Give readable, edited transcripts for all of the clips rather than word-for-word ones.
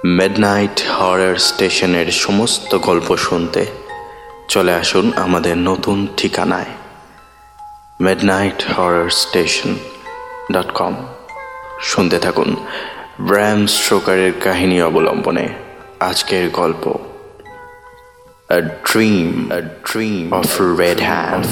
Midnight horror স্টেশনের সমস্ত গল্প শুনতে চলে আসুন আমাদের নতুন ঠিকানায় midnighthorrorstation.com। শুনতে থাকুন ব্রাম স্টোকারের কাহিনী অবলম্বনে আজকের গল্প A Dream of Red Hand।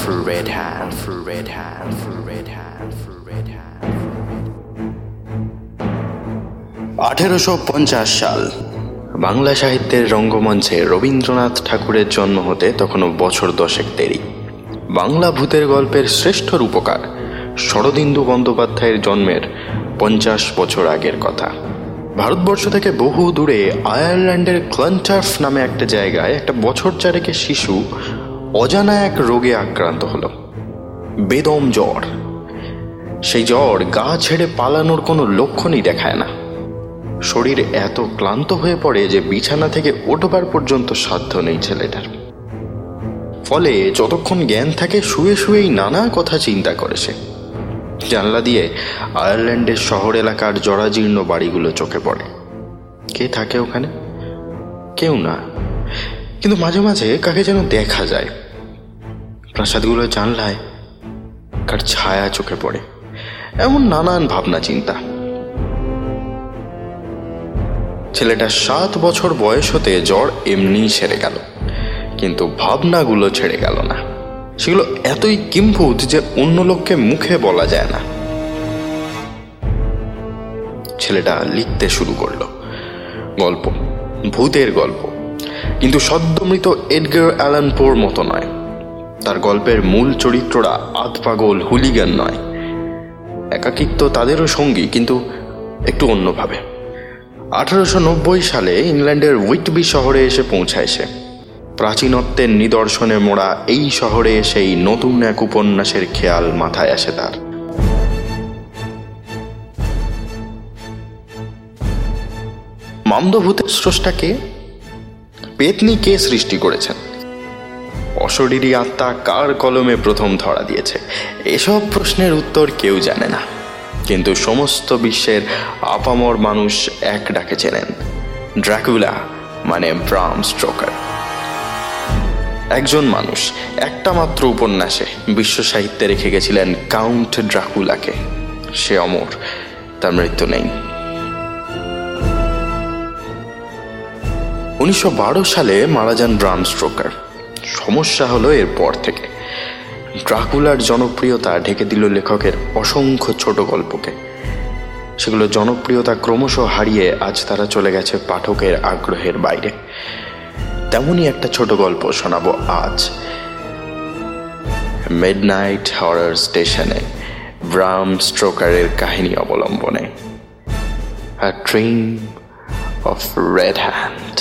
1850 সাল। বাংলা সাহিত্যের রঙ্গমঞ্চে রবীন্দ্রনাথ ঠাকুরের জন্ম হতে তখনও বছর 10 দেরি। বাংলা ভূতের গল্পের শ্রেষ্ঠ রূপকার শরদিন্দু বন্দ্যোপাধ্যায়ের জন্মের 50 বছর আগের কথা। ভারতবর্ষ থেকে বহু দূরে আয়ারল্যান্ডের ক্লান্টার্ফ নামে একটা জায়গায় একটা বছর চারেকের শিশু অজানা এক রোগে আক্রান্ত হলো, বেদম জ্বর। সেই জ্বর গা ছেড়ে পালানোর কোনো লক্ষণই দেখায় না। শরীর এত ক্লান্ত হয়ে পড়ে যে বিছানা থেকে ওঠবার পর্যন্ত সাধ্য নেই ছেলেটার। ফলে যতক্ষণ জ্ঞান থাকে শুয়ে শুয়েই নানা কথা চিন্তা করে সে। জানলা দিয়ে আয়ারল্যান্ডের শহর এলাকার জরাজীর্ণ বাড়িগুলো চোখে পড়ে। কে থাকে ওখানে? কেউ না, কিন্তু মাঝে মাঝে কাকে যেন দেখা যায়। প্রাসাদগুলো জানলায় কার ছায়া চোখে পড়ে, এমন নানান ভাবনা চিন্তা। ছেলেটা 7 বছর বয়স হতে জ্বর এমনি সেরে গেল, কিন্তু ভাবনাগুলো ছেড়ে গেল না। সেগুলো এতই কিম্ভূত যে অন্য লোককে মুখে বলা যায় না। ছেলেটা লিখতে শুরু করলো গল্প, ভূতের গল্প, কিন্তু সদ্যমৃত এডগার অ্যালান পোর মতো নয়। তার গল্পের মূল চরিত্ররা আধপাগল হুলিগান নয়। একাকিত্ব তাদেরও সঙ্গী, কিন্তু একটু অন্যভাবে। 1890 সালে ইংল্যান্ডের উইটবি শহরে এসে পৌঁছায় সে। প্রাচীনত্বের নিদর্শনে মোড়া এই শহরে এসেই নতুন এক উপন্যাসের খেয়াল মাথায় আসে তার। মামদভূতের স্রষ্টাকে, পেতনি কে সৃষ্টি করেছেন, অশরীরী আত্মা কার কলমে প্রথম ধরা দিয়েছে, এসব প্রশ্নের উত্তর কেউ জানে না। কিন্তু সমস্ত বিশ্বের আপামর মানুষ এক ডাকে চেনেন, ড্রাকুলা মানে ব্রাম স্টোকার। একজন মানুষ একটা মাত্র উপন্যাসে বিশ্ব সাহিত্যে রেখে গেছিলেন কাউন্ট ড্রাকুলাকে। সে অমর, তার মৃত্যু নেই। 1912 সালে মারা যান ব্রাম স্টোকার। সমস্যা হলো এরপর থেকে ড্রাকুলার জনপ্রিয়তা ঢেকে দিল লেখকের অসংখ্য ছোট গল্পকে। সেগুলো জনপ্রিয়তা ক্রমশ হারিয়ে আজ তারা চলে গেছে পাঠকের আগ্রহের বাইরে। তেমনই একটা ছোট গল্প শোনাবো আজ মিডনাইট হরর স্টেশনে ব্রাম স্টোকারের কাহিনী অবলম্বনে A Dream of Red Hand।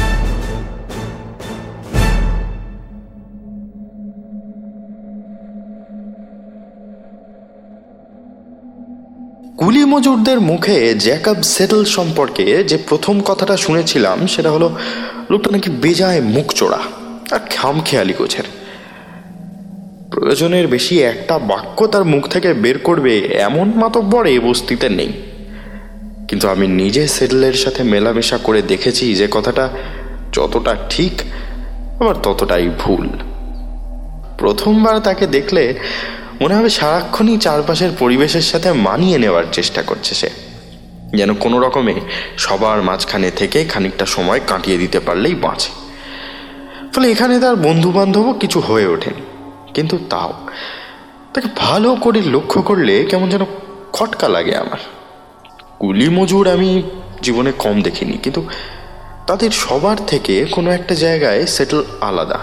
কুলি মজুরদের মুখে জ্যাকব সেটল সম্পর্কে যে প্রথম কথাটা শুনেছিলাম সেটা হলো লোকটা নাকি বেজায় মুখ চোরা আর খামখেয়ালি গোছের। প্রয়োজনের বেশি একটা বাক্য তার মুখ থেকে বের করবে এমন মাতব্বর এ বস্তিতে নেই। কিন্তু আমি নিজে সেটলের সাথে মেলামেশা করে দেখেছি যে কথাটা যতটা ঠিক আবার ততটাই ভুল। প্রথমবার তাকে দেখলে মনে হবে সারাক্ষণই চারপাশের পরিবেশের সাথে মানিয়ে নেওয়ার চেষ্টা করছে সে, যেন কোনো রকমে সবার মাঝখানে থেকে খানিকটা সময় কাটিয়ে দিতে পারলেই বাঁচে। ফলে এখানে তার বন্ধু বান্ধবও কিছু হয়ে ওঠেন, কিন্তু তাও তাকে ভালো করে লক্ষ্য করলে কেমন যেন খটকা লাগে আমার। কুলি মজুর আমি জীবনে কম দেখিনি, কিন্তু তাদের সবার থেকে কোনো একটা জায়গায় সেটল আলাদা।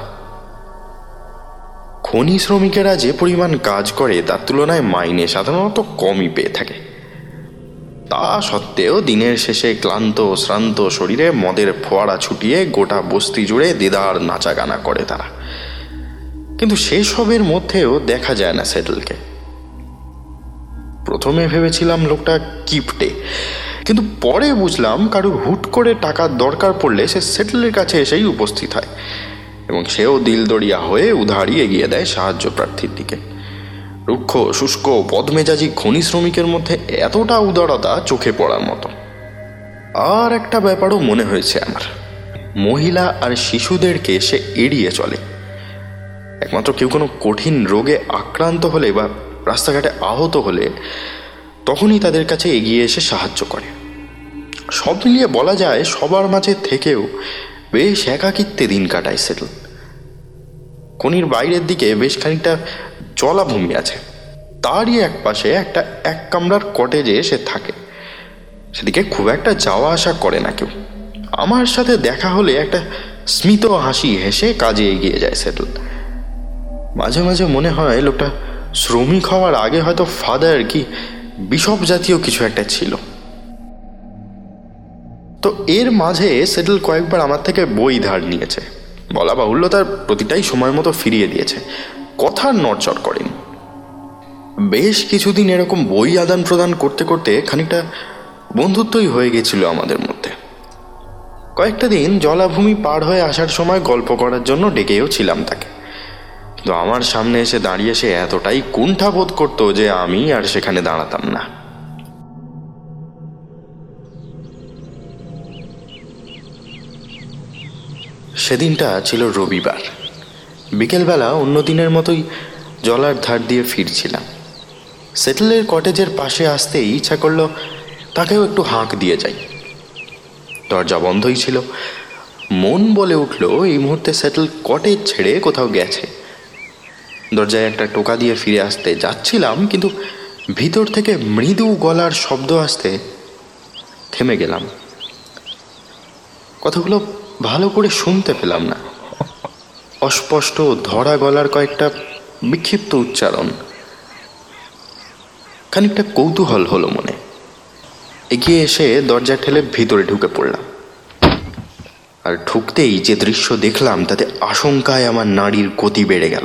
খনি শ্রমিকেরা যে পরিমাণ কাজ করে তার তুলনায় মাইনে সাধারণত কমই পেয়ে থাকে। তা সত্ত্বেও দিনের শেষে ক্লান্ত শ্রান্ত শরীরে মদের ফোয়ারা ছুটিয়ে গোটা বস্তি জুড়ে দেদার নাচা গানা করে তারা। কিন্তু সেসবের মধ্যেও দেখা যায় না সেটলকে। প্রথমে ভেবেছিলাম লোকটা কিপটে, কিন্তু পরে বুঝলাম কারুর হুট করে টাকার দরকার পড়লে সে সেটলের কাছে এসেই উপস্থিত হয় এবং সেও দিলদরিয়া হয়ে উধারি এগিয়ে দেয় সাহায্য প্রার্থীর দিকে। রুক্ষ শুষ্ক বদমেজাজি খনি শ্রমিকের মধ্যে এতটা উদারতা চোখে পড়ার মতো। আর একটা ব্যাপারও মনে হয়েছে আমার, মহিলা আর শিশুদেরকে সে এড়িয়ে চলে। একমাত্র কেউ কোনো কঠিন রোগে আক্রান্ত হলে বা রাস্তাঘাটে আহত হলে তখনই তাদের কাছে এগিয়ে এসে সাহায্য করে। সব মিলিয়ে বলা যায় সবার মাঝে থেকেও বেশ একাকিত্বে দিন কাটায় সেটল। খনির বাইরের দিকে বেশ খানিকটা জলাভূমি আছে, তারই এক পাশে একটা 1 কামরার কটেজে সে থাকে। সেদিকে খুব একটা যাওয়া আসা করে না কেউ। আমার সাথে দেখা হলে একটা স্মিত হাসি হেসে কাজে এগিয়ে যায় সেটল। মাঝে মাঝে মনে হয় লোকটা শ্রমিক হওয়ার আগে হয়তো ফাদার কি বিশপ জাতীয় কিছু একটা ছিল। তো এর মাঝে সেটল কয়েকবার আমার থেকে বই ধার নিয়েছে, বলা বাহুল্য তার প্রতিটাই সময় মতো ফিরিয়ে দিয়েছে, কথার নড়চড় করেনি। বেশ কিছুদিন এরকম বই আদান প্রদান করতে করতে খানিকটা বন্ধুত্বই হয়ে গেছিল আমাদের মধ্যে। কয়েকটা দিন জলাভূমি পার হয়ে আসার সময় গল্প করার জন্য ডেকেও ছিলাম তাকে, কিন্তু আমার সামনে এসে দাঁড়িয়ে সে এতটাই কুণ্ঠা বোধ করতো যে আমি আর সেখানে দাঁড়াতাম না। সেদিনটা ছিল রবিবার। বিকেলবেলা অন্য দিনের মতোই জলার ধার দিয়ে ফিরছিলাম। সেটলের কটেজের পাশে আসতেই ইচ্ছা করলো তাকেও একটু হাঁক দিয়ে যাই। দরজা বন্ধই ছিল। মন বলে উঠল এই মুহূর্তে সেটল কটেজ ছেড়ে কোথাও গেছে। দরজায় একটা টোকা দিয়ে ফিরে আসতে যাচ্ছিলাম, কিন্তু ভিতর থেকে মৃদু গলার শব্দ আসতে থেমে গেলাম। কথাগুলো ভালো করে শুনতে পেলাম না। অস্পষ্ট ধরা গলার কয়েকটা বিক্ষিপ্ত উচ্চারণ। খানিকটা কৌতূহল হলো মনে। এগিয়ে এসে দরজা ঠেলে ভিতরে ঢুকে পড়লাম। আর ঢুকতেই যে দৃশ্য দেখলাম তাতে আশঙ্কায় আমার নাড়ির গতি বেড়ে গেল।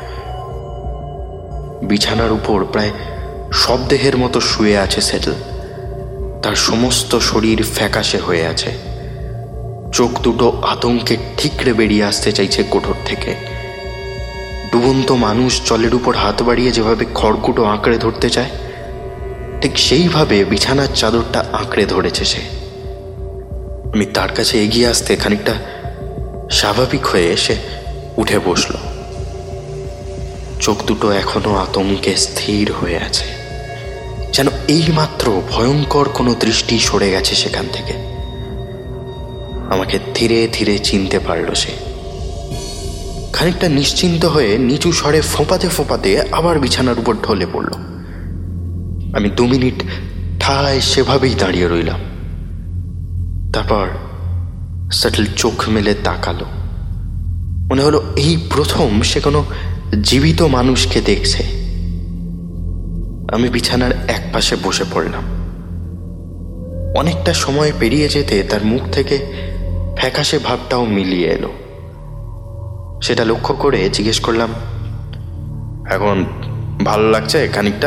বিছানার উপর প্রায় শবদেহের মতো শুয়ে আছে সেটল। তার সমস্ত শরীর ফ্যাকাশে হয়ে আছে। চোখ দুটো আতঙ্কে ঠিকরে বেরিয়ে আসতে চাইছে কোঠর থেকে। ডুবন্ত মানুষ জলের উপর হাত বাড়িয়ে যেভাবে খড়কুটো আঁকড়ে ধরতে চায়, ঠিক সেইভাবে বিছানার চাদরটা আঁকড়ে ধরেছে সে। আমি তার কাছে এগিয়ে আসতে খানিকটা স্বাভাবিক হয়ে এসে উঠে বসল। চোখ দুটো এখনো আতঙ্কে স্থির হয়ে আছে, যেন এইমাত্র ভয়ঙ্কর কোনো দৃষ্টি সরে গেছে সেখান থেকে। আমাকে ধীরে ধীরে চিনতে পারল সে। খানিকটা নিশ্চিন্ত হয়ে নিচু স্বরে ফোঁপাতে ফোঁপাতে আবার বিছানার উপর ঢলে পড়ল। আমি 2 মিনিট ঠায় সেভাবেই দাঁড়িয়ে রইলাম। তারপর সেটল চোখ মেলে তাকালো। মনে হলো এই প্রথম সে কোনো জীবিত মানুষকে দেখছে। আমি বিছানার এক পাশে বসে পড়লাম। অনেকটা সময় পেরিয়ে যেতে তার মুখ থেকে ফ্যাকাশে ভাবটাও মিলিয়ে এলো। সেটা লক্ষ্য করে জিজ্ঞেস করলাম, এখন ভালো লাগছে খানিকটা?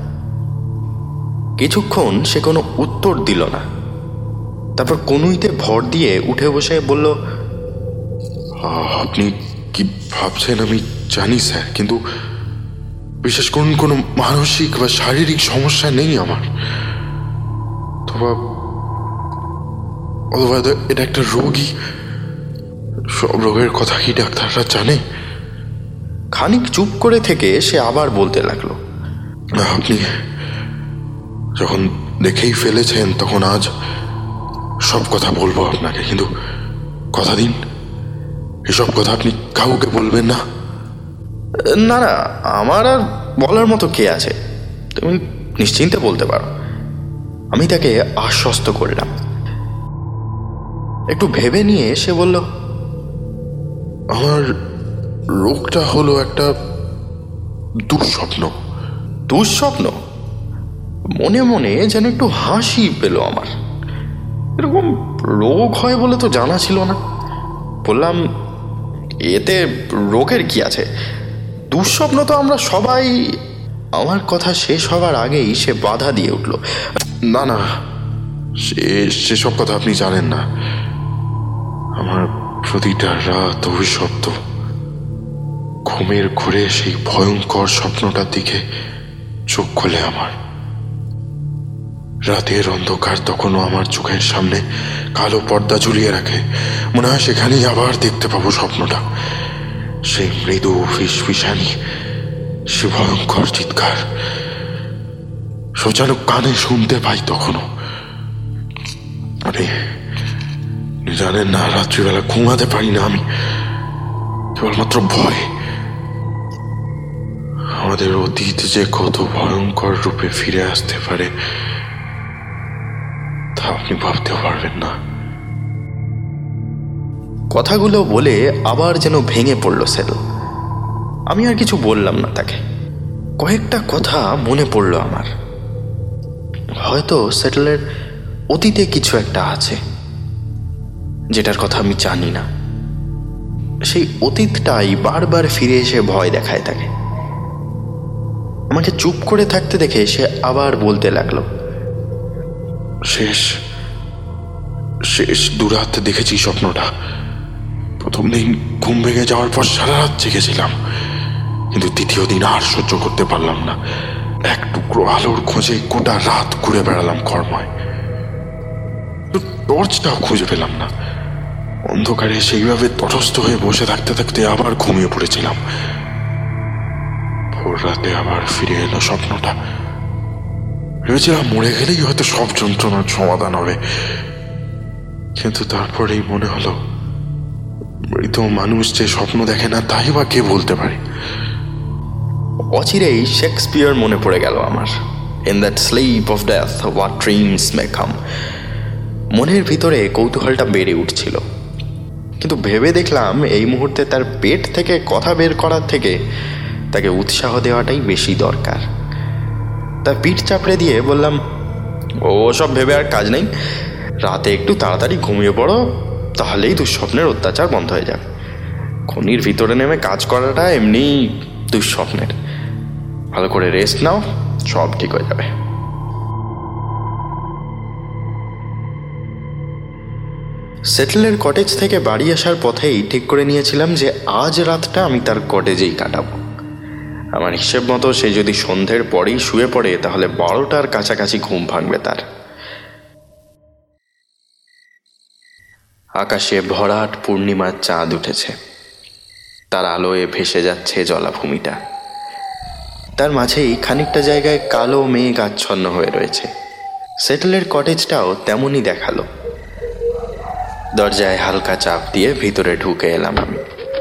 কিছুক্ষণ সে কোনো উত্তর দিল না। তারপর কনুইতে ভর দিয়ে উঠে বসে বলল, আপনি কি ভাবছেন আমি জানি স্যার, কিন্তু বিশেষ করুন কোনো মানসিক বা শারীরিক সমস্যা নেই আমার। অথবা এটা একটা রোগী। সব রোগের কথা কি ডাক্তাররা জানে? খানিক চুপ করে থেকে সে আবার বলতে লাগলো, আপনি যখন দেখেই ফেলেছেন তখন আজ সব কথা বলবো আপনাকে, কিন্তু কথা দিন এসব কথা আপনি কাউকে বলবেন না। না না, আমার আর বলার মতো কে আছে, তুমি নিশ্চিন্তে বলতে পারো। আমি তাকে আশ্বস্ত করলাম। একটু ভেবে নিয়ে সে বলল, আমার রোগটা হলো একটা দুঃস্বপ্ন। দুঃস্বপ্ন? মনে মনে যেন একটু হাসি পেল আমার। এরকম রোগ হয় বলে তো জানা ছিল না। বললাম, এতে রোগের কি আছে? দুঃস্বপ্ন তো আমরা সবাই। আমার কথা শেষ হবার আগেই সে বাধা দিয়ে উঠল, না না, সেসব কথা আপনি জানেন না। আমার প্রতিটা রাত অভিশপ্ত। ঘুমের ঘুরে সেই ভয়ঙ্কর স্বপ্নটার দিকে চোখ খোলে আমার। রাতের অন্ধকার তখনও আমার চোখের সামনে কালো পর্দা ঝুলিয়ে রাখে। মনে হয় সেখানেই আবার দেখতে পাবো স্বপ্নটা, সেই মৃদু ফিসফিসানি, সে ভয়ঙ্কর চিৎকার সোজানো কানে শুনতে পাই তখনও। আরে জানেন না, রাত্রিবেলা ঘুমাতে পারি না আমি, কেবলমাত্র ভয়। আমাদের অতীত যে কত ভয়ঙ্কর রূপে ফিরে আসতে পারে তা আপনি ভাবতেও পারবেন না। কথাগুলো বলে আবার যেন ভেঙে পড়ল সেটল। আমি আর কিছু বললাম না তাকে। কয়েকটা কথা মনে পড়ল আমার। হয়তো সেটলের অতীতে কিছু একটা আছে যেটার কথা আমি জানি না। সেই অতীতটাই বারবার ফিরে এসে ভয় দেখায় তাকে। আমাকে চুপ করে থাকতে দেখে সে আবার বলতে লাগলো, শেষ শেষ দুরাত দেখেছি স্বপ্নটা। প্রথম দিন ঘুম ভেঙে যাওয়ার পর সারা রাত জেগেছিলাম, কিন্তু দ্বিতীয় দিন আর সহ্য করতে পারলাম না। এক টুকরো আলোর খোঁজে গোটা রাত ঘুরে বেড়ালাম কর্ময়, টর্চটাও খুঁজে পেলাম না। অন্ধকারে সেইভাবে তটস্থ হয়ে বসে থাকতে থাকতে আবার ঘুমিয়ে পড়েছিলাম। ভোর রাতে আবার ফিরে এলো স্বপ্নটা। ভেবেছিলাম মরে গেলেই হয়তো সব যন্ত্রণার সমাধান হবে, কিন্তু তারপরেই মনে হলো মৃত মানুষ যে স্বপ্ন দেখে না তাই বা কে বলতে পারে। অচিরেই শেক্সপিয়ার মনে পড়ে গেল আমার। In that sleep of death what dreams may come. মনের ভিতরে কৌতূহলটা বেড়ে উঠছিল, কিন্তু ভেবে দেখলাম এই মুহূর্তে তার পেট থেকে কথা বের করার থেকে তাকে উৎসাহ দেওয়াটাই বেশি দরকার। তার পিঠ চাপড়ে দিয়ে বললাম, ও সব ভেবে আর কাজ নেই, রাতে একটু তাড়াতাড়ি ঘুমিয়ে পড়ো, তাহলেই দুঃস্বপ্নের অত্যাচার বন্ধ হয়ে যাবে। খনির ভিতরে নেমে কাজ করাটা এমনি দুঃস্বপ্নের। ভালো করে রেস্ট নাও, সব ঠিক হয়ে যাবে। সেটলের কটেজ থেকে বাড়ি আসার পথেই ঠিক করে নিয়েছিলাম যে আজ রাতটা আমি তার কটেজেই কাটাবো। আমার হিসেব মতো সে যদি সন্ধ্যের পরেই শুয়ে পড়ে তাহলে 12টার কাছাকাছি ঘুম ভাঙবে তার। আকাশে ভরাট পূর্ণিমার চাঁদ উঠেছে, তার আলোয় ভেসে যাচ্ছে জলাভূমিটা। তার মাঝেই খানিকটা জায়গায় কালো মেঘ আচ্ছন্ন হয়ে রয়েছে। সেটলের কটেজটাও তেমনই দেখালো। দরজায় হালকা চাপ দিয়ে ভিতরে ঢুকে এলাম আমি।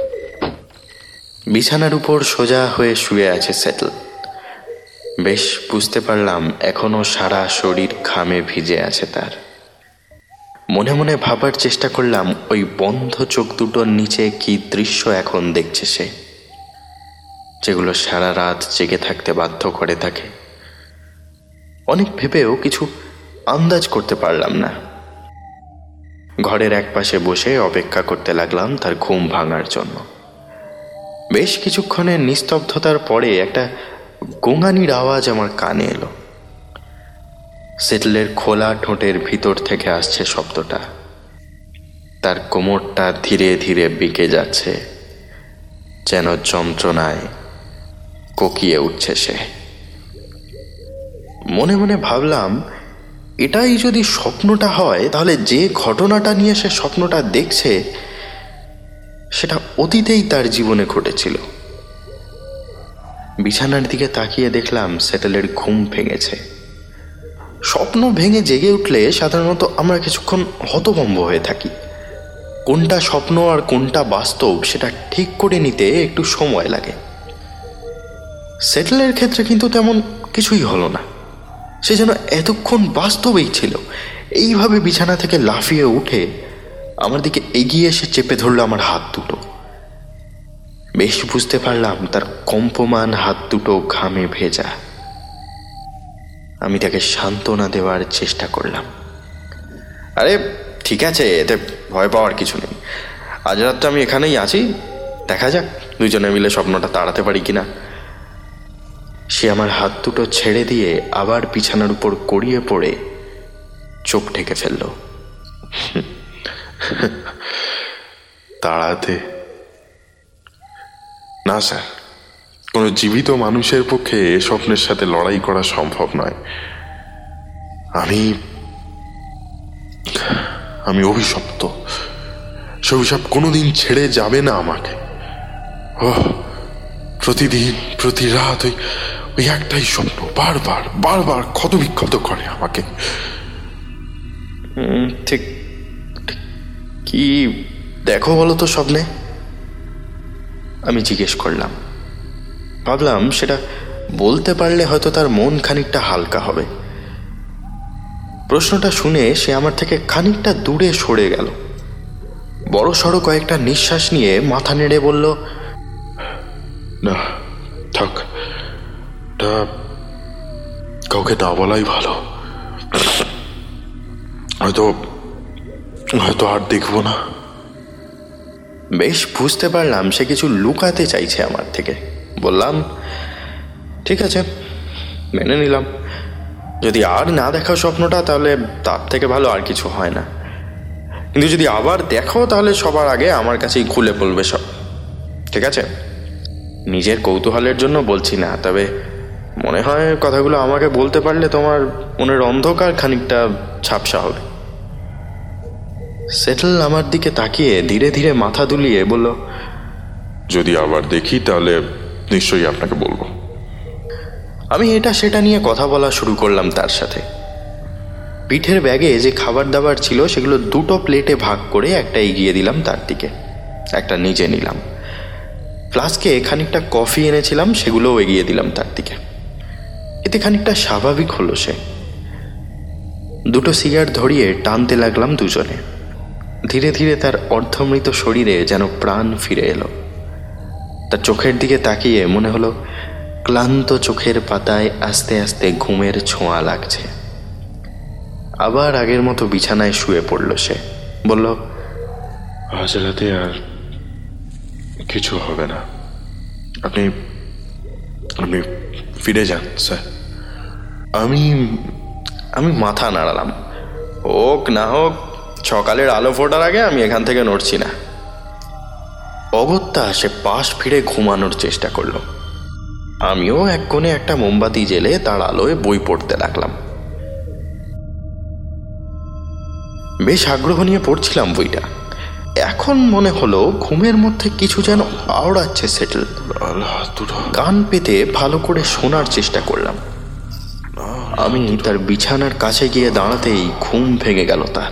বিছানার উপর সোজা হয়ে শুয়ে আছে সেটল। বেশ বুঝতে পারলাম এখনো সারা শরীর ঘামে ভিজে আছে তার। মনে মনে ভাবার চেষ্টা করলাম ওই বন্ধ চোখ দুটোর নিচে কি দৃশ্য এখন দেখছে সে, যেগুলো সারা রাত জেগে থাকতে বাধ্য করে তাকে। অনেক ভেবেও কিছু আন্দাজ করতে পারলাম না। ঘরের একপাশে বসে অপেক্ষা করতে লাগলাম তার ঘুম ভাঙার জন্য। বেশ কিছুক্ষণের নিস্তব্ধতার পরে একটা গোঙানির আওয়াজ আমার কানে এলো। সেটলের খোলা ঠোঁটের ভিতর থেকে আসছে শব্দটা। তার কোমরটা ধীরে ধীরে বেঁকে যাচ্ছে, যেন যন্ত্রণায় কোকিয়ে উঠছে সে। মনে মনে ভাবলাম, এটাই যদি স্বপ্নটা হয় তাহলে যে ঘটনাটা নিয়ে সে স্বপ্নটা দেখছে সেটা অতীতেই তার জীবনে ঘটেছিল। বিছানার দিকে তাকিয়ে দেখলাম সেটেলের ঘুম ভেঙেছে। স্বপ্ন ভেঙে জেগে উঠলে সাধারণত আমরা কিছুক্ষণ হতভম্ব হয়ে থাকি। কোনটা স্বপ্ন আর কোনটা বাস্তব সেটা ঠিক করে নিতে একটু সময় লাগে। সেটেলের ক্ষেত্রে কিন্তু তেমন কিছুই হলো না। সে যেন এতক্ষণ বাস্তবেই ছিল। এইভাবে বিছানা থেকে লাফিয়ে উঠে আমার দিকে এগিয়ে এসে চেপে ধরল আমার হাত দুটো। বেশ বুঝতে পারলাম তার কম্পমান হাত দুটো ঘামে ভেজা। আমি তাকে সান্ত্বনা দেওয়ার চেষ্টা করলাম। আরে ঠিক আছে, এতে ভয় পাওয়ার কিছু নেই। আজ রাতটা আমি এখানেই আছি, দেখা যাক দুজনে মিলে স্বপ্নটা তাড়াতে পারি কিনা। সে আমার হাত দুটো ছেড়ে দিয়ে আবার বিছানার উপর গড়িয়ে পড়ে চোখ ঢেকে ফেলল। তাড়াতে না স্যার, কোনো জীবিত মানুষের পক্ষে এ স্বপ্নের সাথে লড়াই করা সম্ভব নয়। আমি আমি অভিশপ্ত। সে অভিশাপ কোনোদিন ছেড়ে যাবে না আমাকে। প্রতিদিন প্রতি রাত ওই একটাই স্বপ্ন বারবার বারবার ক্ষতবিক্ষত করে আমাকে। ঠিক কি দেখো বলো তো স্বপ্নে? আমি জিজ্ঞেস করলাম। ভাবলাম সেটা বলতে পারলে হয়তো তার মন খানিকটা হালকা হবে। প্রশ্নটা শুনে সে আমার থেকে খানিকটা দূরে সরে গেল। বড় সড়ো কয়েকটা নিঃশ্বাস নিয়ে মাথা নেড়ে বলল, না থাক, কাউকে না বলাই ভালো। হয়তো হয়তো আর দেখবো না। বেশ বুঝতে পারলাম সে কিছু লুকাতে চাইছে আমার থেকে। বললাম, ঠিক আছে, মেনে নিলাম। যদি আর না দেখো স্বপ্নটা, তাহলে তার থেকে ভালো আর কিছু হয় না। কিন্তু যদি আবার দেখো, তাহলে সবার আগে আমার কাছেই খুলে বলবে সব, ঠিক আছে? নিজের কৌতূহলের জন্য বলছি না, তবে মনে হয় কথাগুলো আমাকে বলতে পারলে তোমার মনের অন্ধকার খানিকটা ঝাপসা হবে। সেটল আমার দিকে তাকিয়ে ধীরে ধীরে মাথা দুলিয়ে বলল, যদি আবার দেখি তাহলে নিশ্চয়ই আপনাকে বলবো। আমি এটা সেটা নিয়ে কথা বলা শুরু করলাম তার সাথে। পিঠের ব্যাগে যে খাবার দাবার ছিল সেগুলো দুটো প্লেটে ভাগ করে একটা এগিয়ে দিলাম তার দিকে, একটা নিজে নিলাম। ফ্লাস্কে খানিকটা কফি এনেছিলাম, সেগুলোও এগিয়ে দিলাম তার দিকে। এতে খানিকটা স্বাভাবিক হলো সে। দুটো সিগারেট ধরিয়ে টানতে লাগলাম দুজনে। ধীরে ধীরে তার অর্ধমৃত শরীরে যেন প্রাণ ফিরে এলো। তার চোখের দিকে তাকিয়ে মনে হলো ক্লান্ত চোখের পাতায় আস্তে আস্তে ঘুমের ছোঁয়া লাগছে। আবার আগের মতো বিছানায় শুয়ে পড়ল সে। বলল, আজ রাতে আর কিছু হবে না। আপনি আপনি ফিরে যান স্যার। আমি মাথা নাড়ালাম। হোক না হোক, সকালের আলো ফোটার আগে আমি এখান থেকে নড়ছি না। অগত্যা সে পাশ ফিরে ঘুমানোর চেষ্টা করলো। আমিও এক কোণে একটা মোমবাতি জেলে তার আলোয় বই পড়তে লাগলাম। বেশ আগ্রহ নিয়ে পড়ছিলাম বইটা। এখন মনে হলো ঘুমের মধ্যে কিছু যেন আওড়াচ্ছে সেটল। কান পেতে ভালো করে শোনার চেষ্টা করলাম। আমি তার বিছানার কাছে গিয়ে দাঁড়াতেই ঘুম ভেঙে গেল তার।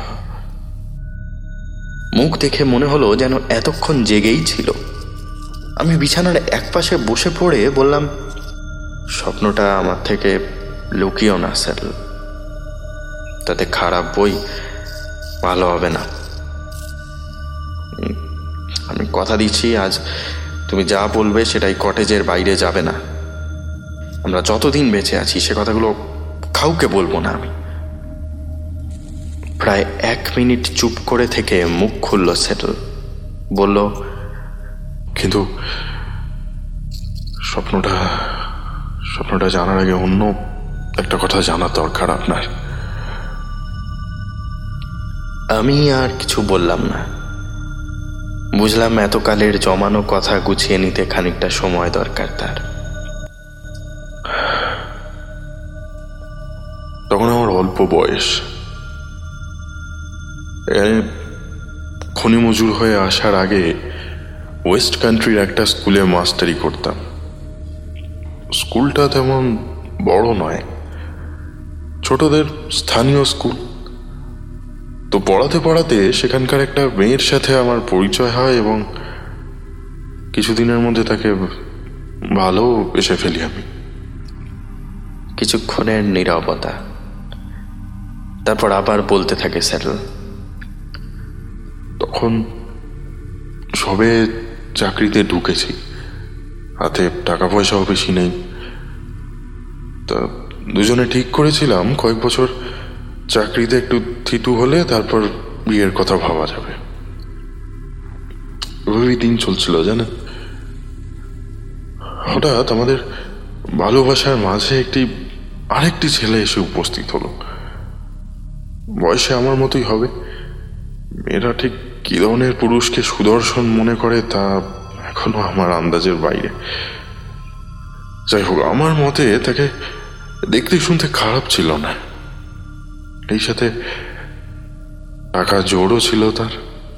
মুখ দেখে মনে হলো যেন এতক্ষণ জেগেই ছিল। আমি বিছানার একপাশে বসে পড়ে বললাম, স্বপ্নটা আমার থেকে লুকিও না সেটল। তাতে খারাপ বই ভালো হবে না। আমি কথা দিচ্ছি, আজ তুমি যা বলবে সেটাই কটেজের বাইরে যাবে না। আমরা যতদিন বেঁচে আছি সে কথাগুলো কাউকে বলবো না আমি। প্রায় 1 মিনিট চুপ করে থেকে মুখ খুলল সেটল। বলল, কিন্তু স্বপ্নটা জানার আগে অন্য একটা কথা জানা দরকার আপনার। আমি আর কিছু বললাম না। বুঝলাম এতকালের জমানো কথা গুছিয়ে নিতে খানিকটা সময় দরকার তার। তখন আমার অল্প বয়স। খনি মজুর হয়ে আসার আগে ওয়েস্ট কান্ট্রির একটা স্কুলে মাস্টারি করতাম। স্কুলটা তেমন বড় নয়, ছোটদের স্থানীয় স্কুল। তো পড়াতে পড়াতে সেখানকার একটা মেয়ের সাথে আমার পরিচয় হয় এবং কিছুদিনের মধ্যে তাকে ভালো এসে ফেলি আমি। কিছুক্ষণের নীরবতা, তারপর আবার বলতে থাকে সেটল, তখন সবে চাকরিতে ঢুকেছি, হাতে টাকা পয়সাও বেশি নেই। তা দুজনে ঠিক করেছিলাম কয়েক বছর চাকরিতে একটু থিতু হলে তারপর বিয়ের কথা ভাবা যাবে। ওইভাবেই দিন চলছিল জানেন। হঠাৎ আমাদের ভালোবাসার মাঝে আরেকটি ছেলে এসে উপস্থিত হলো। বয়সে আমার মতোই হবে। মেয়েরা ঠিক কি ধরনের পুরুষকে সুদর্শন মনে করে তা এখনো আমার আন্দাজের বাইরে। যাই হোক, আমার মতে তাকে দেখতে শুনতে খারাপ ছিল না। এই সাথে টাকা জোরও ছিল তার।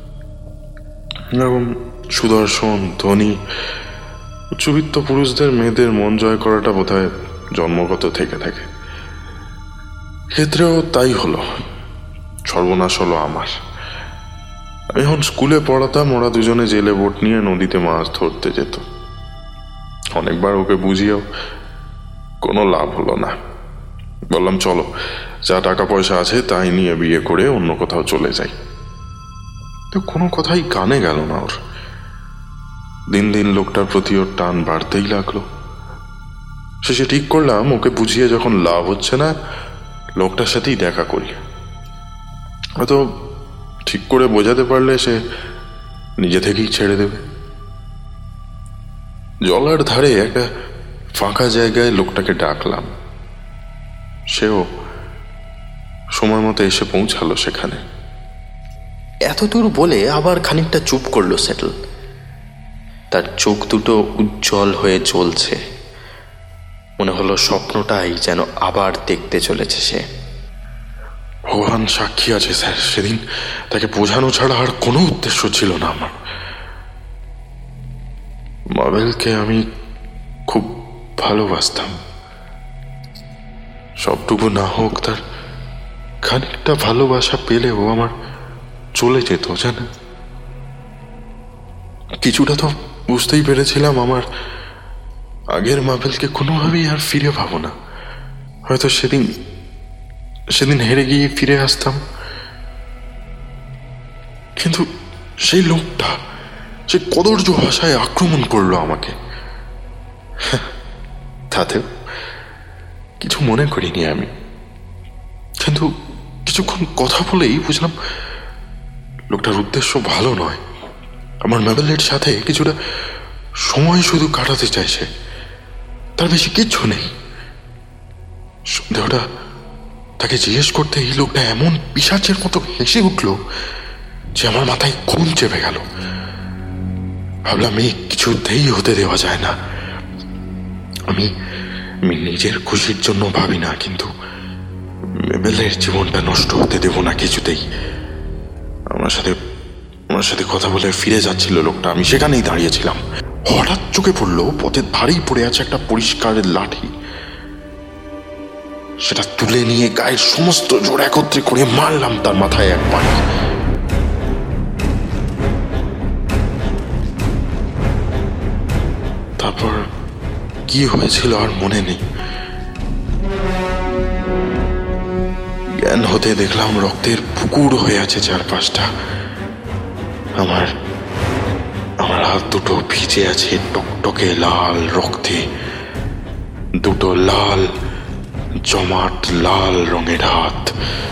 এরকম সুদর্শন ধনী উচ্চবিত্ত পুরুষদের মেয়েদের মন জয় করাটা বোধহয় জন্মগত থেকে থাকে। ক্ষেত্রেও তাই হলো, সর্বনাশ হলো আমার। আমি যখন স্কুলে পড়াতাম, ওরা দুজনে জেলে বোট নিয়ে নদীতে মাছ ধরতে যেত। অনেকবার ওকে বুঝিয়েও কোনো লাভ হলো না। বললাম চলো, যা টাকা পয়সা আছে তাই নিয়ে বিয়ে করে অন্য কোথাও চলে যাই। তো কোনো কথাই কানে গেল না ওর। দিন দিন লোকটার প্রতি ওর টান বাড়তেই লাগলো। শেষে ঠিক করলাম, ওকে বুঝিয়ে যখন লাভ হচ্ছে না, লোকটার সাথেই দেখা করি। হয়তো ঠিক করে বোঝাতে পারলে সে নিজে থেকেই ছেড়ে দেবে। জলার ধারে একটা ফাঁকা জায়গায় লোকটাকে ডাকলাম। সেও সময় মতো এসে পৌঁছালো সেখানে। এতদূর বলে আবার খানিকটা চুপ করলো সেটল। তার চোখ দুটো উজ্জ্বল হয়ে জ্বলছে। মনে হলো স্বপ্নটাই যেন আবার দেখতে চলেছে সে। ভগবান সাক্ষী আছে স্যার, সেদিন তাকে বোঝানো ছাড়া আর কোনো উদ্দেশ্য ছিল না আমার। মাবেলকে আমি খুব ভালোবাসতাম। সবটুকু না হোক, তার খানিকটা ভালোবাসা পেলে ও আমার চলে যেত জানে। কিছুটা তো বুঝতেই পেরেছিলাম আমার আগের মাবেলকে কোনোভাবেই আর ফিরে পাবো না। হয়তো সেদিন হেরে গিয়ে ফিরে আসতাম, কিন্তু সেই লোকটা সে কদর্য ভাষায় আক্রমণ করলো আমাকে। তাতেও কিছু মনে করিনি আমি, কিন্তু কিছুক্ষণ কথা বলেই বুঝলাম লোকটার উদ্দেশ্য ভালো নয়। আমার মাবেলের সাথে কিছুটা সময় শুধু কাটাতে চাইছে, তার বেশি কিচ্ছু নেই। সন্দেহটা তাকে জিজ্ঞেস করতে এই লোকটা এমন পিশাচের মতো হেসে উঠল যে আমার মাথায় খুন চেপে গেল। ভাবলাম এই কিছুতেই হতে দেওয়া যায় না। আমি নিজের খুশির জন্য ভাবি না, কিন্তু মেবেলের জীবনটা নষ্ট হতে দেব না কিছুতেই। আমার সাথে কথা বলে ফিরে যাচ্ছিল লোকটা। আমি সেখানেই দাঁড়িয়েছিলাম। হঠাৎ চোখে পড়লো পথের ধারেই পড়ে আছে একটা পরিষ্কার লাঠি। সেটা তুলে নিয়ে গায়ের সমস্ত জোর একত্রে করে মারলাম তার মাথায় এক বাড়ি। তারপর কি হয়েছিল আর মনে নেই। জ্ঞান হতে দেখলাম রক্তের পুকুর হয়ে আছে চারপাশটা। আমার হাত দুটো ভিজে আছে টকটকে লাল রক্তে। দুটো লাল জমাট লাল রঙের হাত।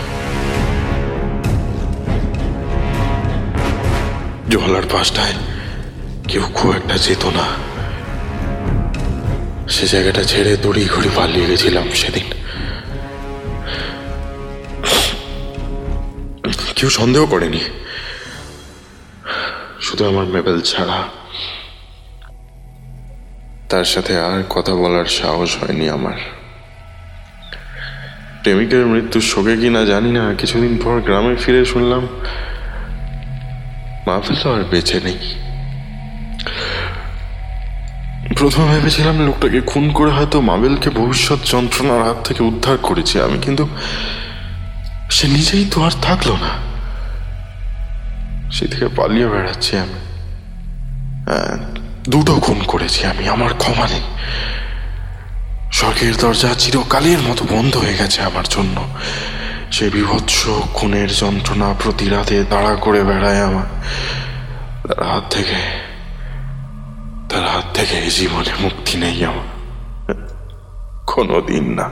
জলার পাশটায় কেউ খুব একটা যেত না। সে জায়গাটা ছেড়ে দড়ি ঘড়ি পালিয়ে গেছিলাম সেদিন। কেউ সন্দেহ করেনি, শুধু আমার মেবেল ছাড়া। তার সাথে আর কথা বলার সাহস হয়নি আমার। প্রেমিকের মৃত্যুর শোকে কিনা জানি না, কিছুদিন পর গ্রামে ফিরে শুনলাম মাবেল আর বেঁচে নেই। প্রথমে ভেবেছিলাম লোকটাকে খুন করে হয়তো মাবেলকে ভবিষ্যৎ যন্ত্রণার হাত থেকে উদ্ধার করেছি আমি, কিন্তু সে নিজেই তো আর থাকলো না। সে থেকে পালিয়ে বেড়াচ্ছি আমি। দুটো খুন করেছি আমি, আমার ক্ষমা নেই। স্বর্গের দরজা চিরকালের মতো বন্ধ হয়ে গেছে আমার জন্য। সে বীভৎস খুনের যন্ত্রণা প্রতি রাতে তাড়া করে বেড়ায় আমার। তার হাত থেকে এই জীবনে মুক্তি নেই আমার, কোনোদিন না।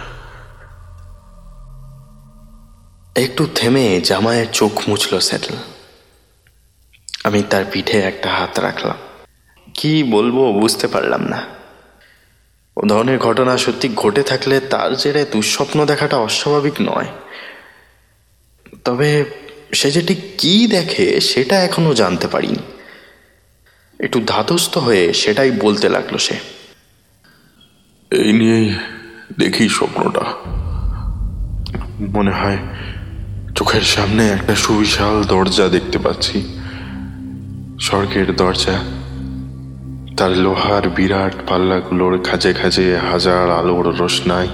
একটু থেমে জামাইয়ের চোখ মুছল সেটল। আমি তার পিঠে একটা হাত রাখলাম। কি বলবো বুঝতে পারলাম না। ও ধরনের ঘটনা সত্যি ঘটে থাকলে তার জেরে দুঃস্বপ্ন দেখাটা অস্বাভাবিক নয়। তবে সে যে ঠিক কী দেখে সেটা এখনো জানতে পারিনি। একটু ধাতস্থ হয়ে সেটাই বলতে লাগলো সে। এই নিয়েই দেখি স্বপ্নটা। মনে হয় চোখের সামনে একটা সুবিশাল দরজা দেখতে পাচ্ছি, স্বর্গের দরজা। তার লোহার বিরাট পাল্লাগুলোর খাঁজে খাঁজে হাজার আলোর রোশনাই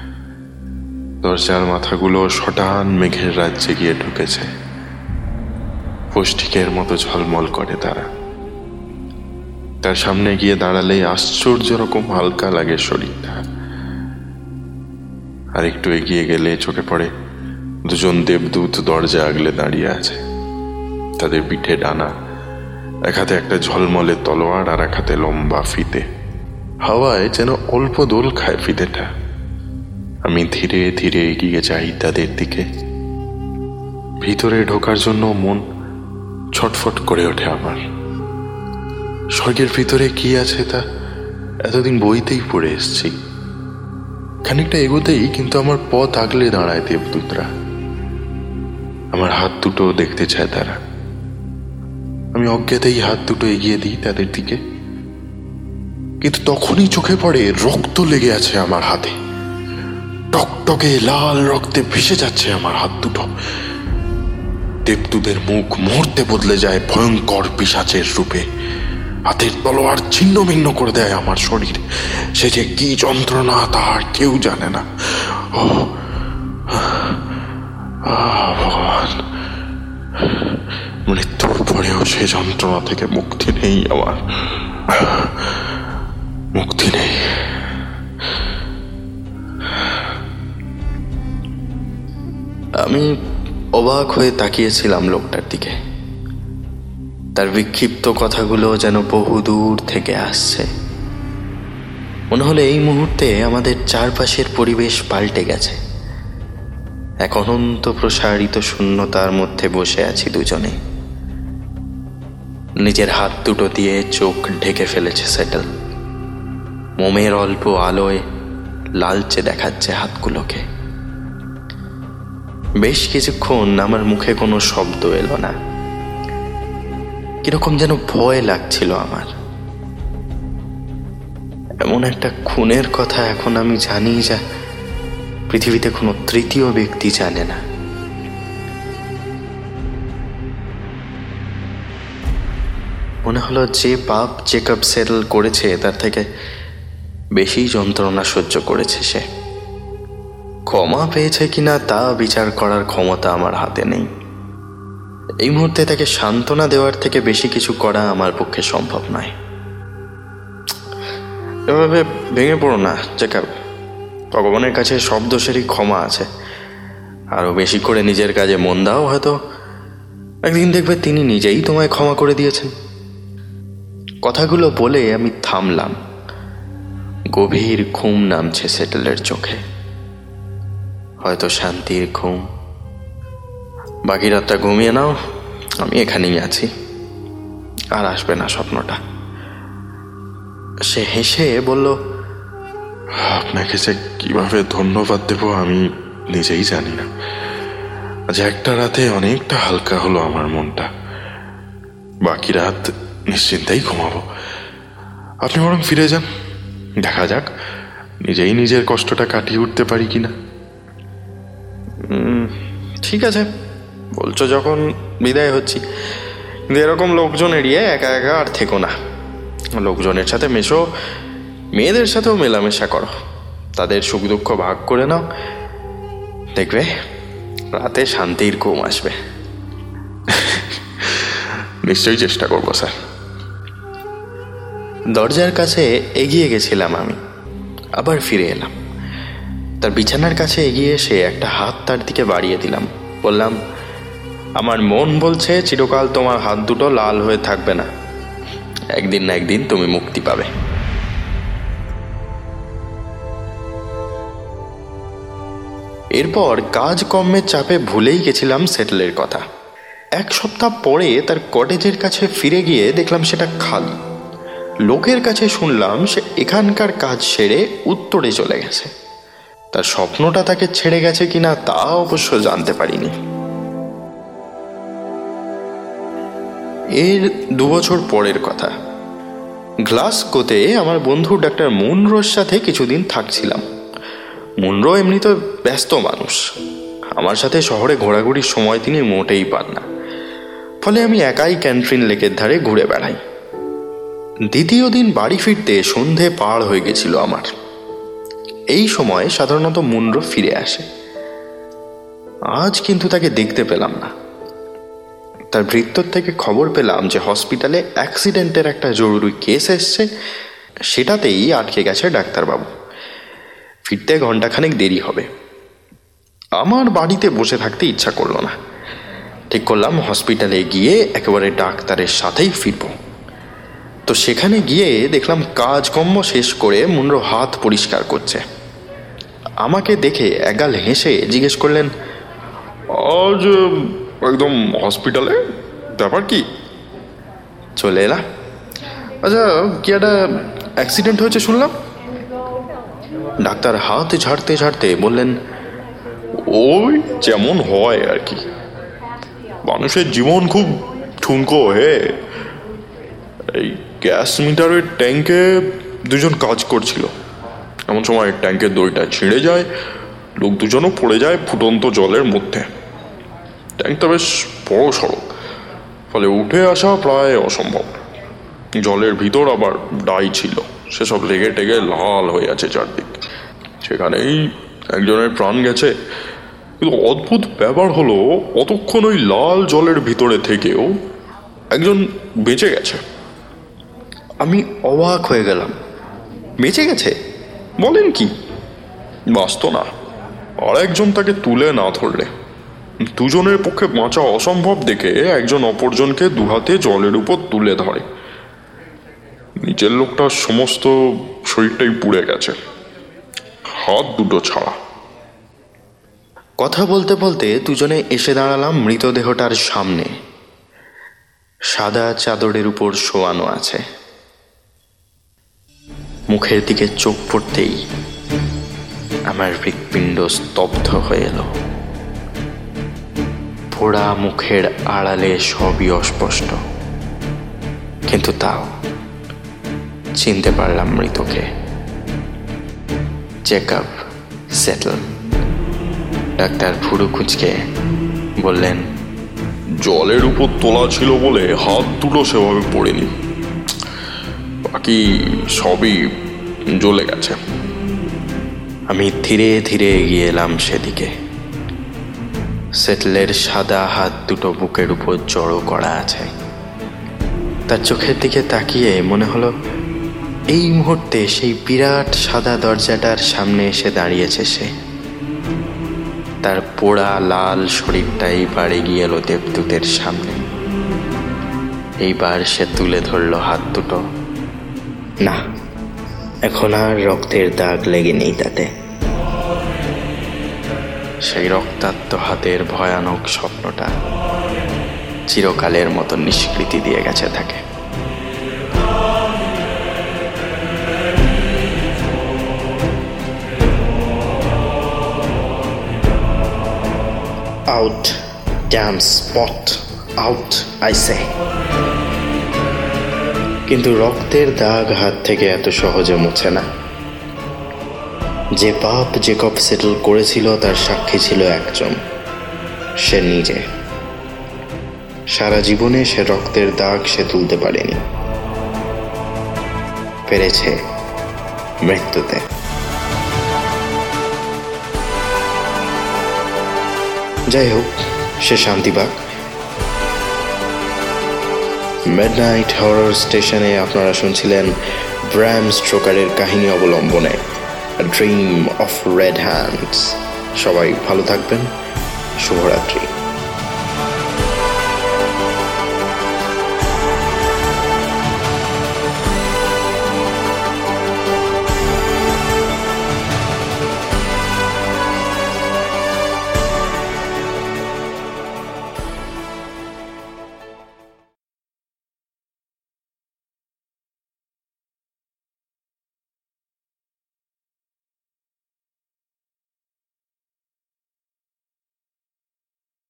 দরজার মাথাগুলো শটান মেঘের রাজ্যে গিয়ে ঢুকেছে। পৌষ্টিকের মতো ঝলমল করে তারা। তার সামনে গিয়ে দাঁড়ালে আশ্চর্য রকম হালকা লাগে শরীরটা। আর একটু এগিয়ে গেলে চোখে পড়ে দুজন দেবদূত দরজা আগলে দাঁড়িয়ে আছে। তাদের পিঠে ডানা, এক হাতে একটা ঝলমলে তলোয়ার আর এক হাতে লম্বা ফিতে। হাওয়ায় যেন অল্প দোল খায় ফিতেটা। আমি ধীরে ধীরে এগিয়ে যাই তাদের দিকে। ভিতরে ঢোকার জন্য মন ছটফট করে ওঠে আমার। স্বর্গের ভিতরে কি আছে তা এতদিন বইতেই পড়ে এসছি। খানিকটা এগোতেই কিন্তু আমার পথ আগলে দাঁড়ায় দেবদূতরা। আমার হাত দুটো দেখতে চায় তারা। আমি অজ্ঞাতেই হাত দুটো এগিয়ে দিই তাদের দিকে, কিন্তু তখনই চোখে পড়ে রক্ত লেগে আছে আমার হাতে। টকটকে লাল রক্তে ভেসে যাচ্ছে আমার হাত দুটো। দেবদূতের মুখ মুহূর্তে বদলে যায় ভয়ঙ্কর পিশাচের রূপে। হাতের তলোয়ার ছিন্ন ভিন্ন করে দেয় আমার শরীর। সে যে কি যন্ত্রণা তা আর কেউ জানে না। ও ভগবান, মৃত্যুর পরেও সে যন্ত্রণা থেকে মুক্তি নেই আমার, মুক্তি নেই। আমি অবাক হয়ে তাকিয়েছিলাম লোকটার দিকে। তার বিক্ষিপ্ত কথাগুলো যেন বহুদূর থেকে আসছে। মনে হলো এই মুহূর্তে আমাদের চারপাশের পরিবেশ পাল্টে গেছে। এক অনন্ত প্রসারিত শূন্যতার মধ্যে বসে আছি দুজনে। নিজের হাত দুটো দিয়ে চোখ ঢেকে ফেলেছে সেটেল। মোমের অল্প আলোয় লালচে দেখাচ্ছে হাতগুলোকে। বেশ কিছুক্ষণ আমার মুখে কোনো শব্দ এলো না। কিরকম যেন ভয় লাগছিল আমার। এমন একটা খুনের কথা এখন আমি জানি যা পৃথিবীতে কোনো তৃতীয় ব্যক্তি জানে না। মনে হলো যে পাপ জেকব সেটেল করেছে তার থেকে বেশি যন্ত্রণা সহ্য করেছে সে। ক্ষমা পেয়েছে কিনা তা বিচার করার ক্ষমতা আমার হাতে নেই। এই মুহূর্তে তাকে সান্ত্বনা দেওয়ার থেকে বেশি কিছু করা আমার পক্ষে সম্ভব নয়। এভাবে ভেঙে পড়ো না জেকব। ভগবানের কাছে সব দোষেরই ক্ষমা আছে। আরো বেশি করে নিজের কাজে মন দাও, হয়তো একদিন দেখবে তিনি নিজেই তোমায় ক্ষমা করে দিয়েছেন। কথাগুলো বলে আমি থামলাম। গভীর ঘুম নামছে সেটেলের চোখে, হয়তো শান্তির ঘুম। বাকি রাতটা ঘুমিয়ে নাও, আমি এখানেই আছি, আর আসবে না স্বপ্নটা। সে হেসে বলল, আপনাকে যে কিভাবে ধন্যবাদ দেব আমি নিজেই জানি না। আজ একটা রাতে অনেকটা হালকা হলো আমার মনটা। বাকি রাত নিশ্চিন্তেই ঘুমাবো। আপনি বরং ফিরে যান, দেখা যাক নিজেই নিজের কষ্টটা কাটিয়ে উঠতে পারি কিনা। ঠিক আছে বলছো যখন, বিদায় হচ্ছি। কিন্তু এরকম লোকজন এড়িয়ে একা একা আর থেকো না। লোকজনের সাথে মেশো, মেয়েদের সাথেও মেলামেশা করো, তাদের সুখ দুঃখ ভাগ করে নাও। দেখবে রাতে শান্তির ঘুম আসবে। নিশ্চয়ই চেষ্টা করবো স্যার। দরজার কাছে এগিয়ে গেছিলাম আমি, আবার ফিরে এলাম। তার বিছানার কাছে এগিয়ে এসে একটা হাত তার দিকে বাড়িয়ে দিলাম। বললাম, আমার মন বলছে চিরকাল তোমার হাত দুটো লাল হয়ে থাকবে না। একদিন না একদিন তুমি মুক্তি পাবে। এরপর কাজকর্মের চাপে ভুলেই গেছিলাম সেটেলের কথা। এক সপ্তাহ পরে তার কটেজের কাছে ফিরে গিয়ে দেখলাম সেটা খালি। লোকের কাছে শুনলাম সে এখানকার কাজ সেরে উত্তরে চলে গেছে। তার স্বপ্নটা তাকে ছেড়ে গেছে কিনা তা অবশ্য জানতে পারিনি। এর 2 বছর পরের কথা। গ্লাসগোতে আমার বন্ধু ডাক্তার মুনরোর সাথে কিছুদিন থাকছিলাম। মুনরো এমনি তো ব্যস্ত মানুষ, আমার সাথে শহরে ঘোরাঘুরির সময় তিনি মোটেই পান না, ফলে আমি একাই ক্যান্ট্রিন লেকের ধারে ঘুরে বেড়াই। দ্বিতীয় দিন বাড়ি ফিরতে সন্ধে পার হয়ে গেছিল আমার। এই সময় সাধারণত মুনরো ফিরে আসে। আজ কিন্তু তাকে দেখতে পেলাম না। তার ভৃত্যর থেকে খবর পেলাম যে হসপিটালে অ্যাক্সিডেন্টের একটা জরুরি কেস এসছে, সেটাতেই আটকে গেছে ডাক্তারবাবু। ফিরতে ঘন্টাখানেক দেরি হবে। আমার বাড়িতে বসে থাকতে ইচ্ছা করলো না। ঠিক করলাম হসপিটালে গিয়ে একেবারে ডাক্তারের সাথেই ফিরব। তো সেখানে গিয়ে দেখলাম কাজকর্ম শেষ করে মুনরো হাত পরিষ্কার করছে। আমাকে দেখে এগাল হেসে জিজ্ঞেস করলেন, আজ একদম হসপিটালে, ব্যাপার কি? চলে এলাম। আচ্ছা, কি একটা অ্যাক্সিডেন্ট হয়েছে শুনলাম। ডাক্তার হাত ঝাড়তে ঝাড়তে বললেন, ওই যেমন হয় আর কি। মানুষের জীবন খুব ঠুনকো হে। এই গ্যাস মিটারের ট্যাঙ্কে দুজন কাজ করছিল, এমন সময় ট্যাঙ্কের দড়িটা ছিঁড়ে যায়, লোক দুজনও পড়ে যায় ফুটন্ত জলের মধ্যে। ট্যাঙ্কটা বেশ বড় সড়ো, ফলে উঠে আসা প্রায় অসম্ভব। জলের ভিতর আবার ডাই ছিল, সেসব লেগে টেগে লাল হয়ে আছে চারদিক। সেখানেই একজনের প্রাণ গেছে। কিন্তু অদ্ভুত ব্যাপার হলো, অতক্ষণ ওই লাল জলের ভিতরে থেকেও একজন বেঁচে গেছে। আমি অবাক হয়ে গেলাম। বেঁচে গেছে বলেন কি? বাঁচত না, আর একজন তাকে তুলে না ধরলে। দুজনের পক্ষে বাঁচা অসম্ভব দেখে একজন অপরজনকে দুহাতে জলের উপর তুলে ধরে। নিচের লোকটার সমস্ত শরীরটাই পুড়ে গেছে, হাত দুটো ছাড়া। কথা বলতে বলতে দুজনে এসে দাঁড়ালাম মৃতদেহটার সামনে। সাদা চাদরের উপর শোয়ানো আছে। মুখের দিকে চোখ পড়তেই আমার হৃৎপিণ্ড স্তব্ধ হয়ে এলো। পোড়া মুখের আড়ালে সবই অস্পষ্ট, কিন্তু তাও চিনতে পারলাম মৃতকে। Jacob settle. ডাক্তার ভুরু কুঁচকে বললেন, জলের উপর তোলা ছিল বলে হাত দুটো সেভাবে পড়েনি, বাকি সবই জ্বলে গেছে। আমি ধীরে ধীরে এগিয়ে এলাম সেদিকে। সেটলের সাদা হাত দুটো বুকের উপর জড়ো করা আছে। তার চোখের দিকে তাকিয়ে মনে হলো এই মুহূর্তে সেই বিরাট সাদা দরজাটার সামনে এসে দাঁড়িয়েছে সে। তার পোড়া লাল শরীরটা এইবার এগিয়ে এলো দেবদূতের সামনে। এইবার সে তুলে ধরল হাত দুটো। না, এখন আর রক্তের দাগ লেগে নেই তাতে। সেই রক্তাক্ত হাতের ভয়ানক স্বপ্নটা চিরকালের মতো নিষ্কৃতি দিয়ে গেছে তাকে। Out, damn spot, out, I say. কিন্তু রক্তের দাগ হাত থেকে এত সহজে মুছে না। যে পাপ জেকব সেটল করেছিল তার সাক্ষী ছিল একজন, সে নিজে। সারা জীবনে সে রক্তের দাগ সে তুলতে পারেনি, পেরেছে মৃত্যুতে। যাই হোক, সে শান্তি পাক। মিডনাইট হরর স্টেশনে আপনারা শুনছিলেন ব্র্যাম স্টোকারের কাহিনী অবলম্বনে A Dream of Red Hands। সবাই ভালো থাকবেন। শুভরাত্রি।